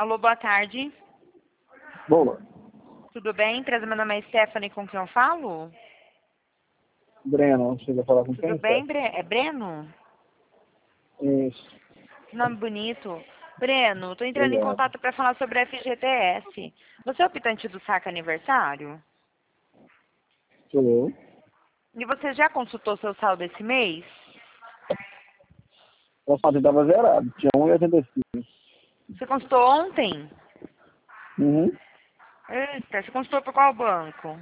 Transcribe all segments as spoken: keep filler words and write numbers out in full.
Alô, boa tarde. Boa. Tudo bem? Prazer, meu nome é Stephanie, com quem eu falo? Breno, você vai falar com Tudo quem, bem, Steph? Bre é Breno? Isso. Que nome bonito. Breno, tô entrando em Obrigado. contato para falar sobre a F G T S. Você é o optante do saque aniversário? Sou eu. E você já consultou seu saldo esse mês? O fato estava zerado. Tinha um e oitenta e cinco. Você consultou ontem? Uhum. Eita, você consultou por qual banco?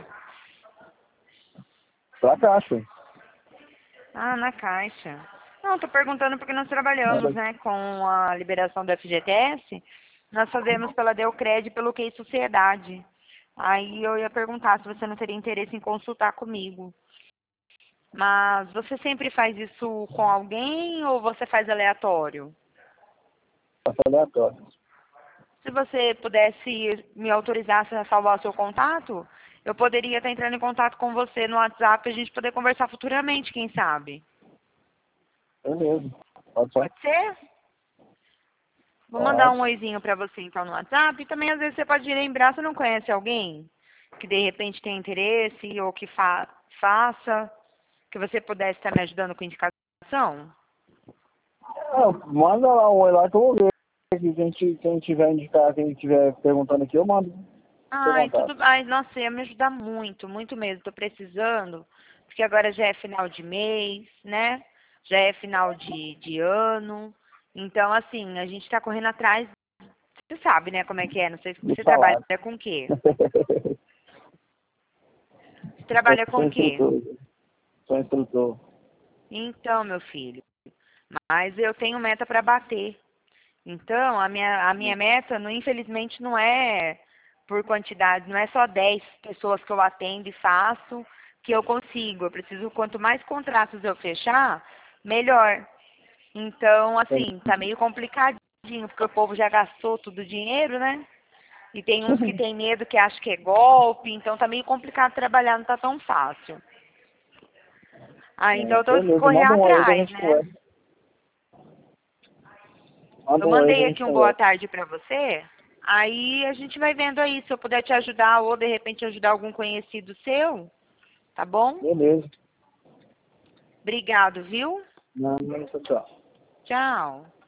Pra caixa. Ah, na Caixa. Não, tô perguntando porque nós trabalhamos, Nada. né, com a liberação do F G T S. Nós fazemos pela Deucred e pelo Q I Sociedade. Aí eu ia perguntar se você não teria interesse em consultar comigo. Mas você sempre faz isso com alguém ou você faz aleatório? Passa aleatório. Se você pudesse me autorizar a salvar o seu contato, eu poderia estar entrando em contato com você no WhatsApp para a gente poder conversar futuramente, quem sabe? É mesmo. Pode ser? Pode ser? Vou mandar um Pode. oizinho pra você então no WhatsApp. E também às vezes você pode lembrar, você não conhece alguém que de repente tem interesse ou que fa faça, que você pudesse estar me ajudando com indicação? Ah, manda lá um oi lá que eu vou ver. Quem, ti- quem tiver indicar, quem estiver perguntando aqui, eu mando seu Ai, tudo. contato. Ai, nossa, ia me ajudar muito, muito mesmo. Tô precisando, porque agora já é final de mês, né? Já é final de, de ano. Então, assim, a gente tá correndo atrás. Você sabe, né, como é que é? Não sei se Do você trabalha salário. com o quê? Você trabalha com Sou o quê? instrutor. Sou instrutor. Então, meu filho, mas eu tenho meta para bater. Então, a minha, a minha meta, não, infelizmente, não é por quantidade, não é só dez pessoas que eu atendo e faço que eu consigo. Eu preciso, quanto mais contratos eu fechar, melhor. Então, assim, tá meio complicadinho, porque o povo já gastou todo o dinheiro, né? E tem uns que tem medo que acham que é golpe, então tá meio complicado trabalhar, não tá tão fácil. Ah, então É, eu tô beleza. correndo Manda um oi aí que a atrás, gente né? conversa. Manda Eu um oi que mandei a aqui gente um boa conversa. tarde pra você. Aí a gente vai vendo aí se eu puder te ajudar ou de repente ajudar algum conhecido seu, tá bom? Beleza. Obrigado, viu? Não, não, tchau. Tchau.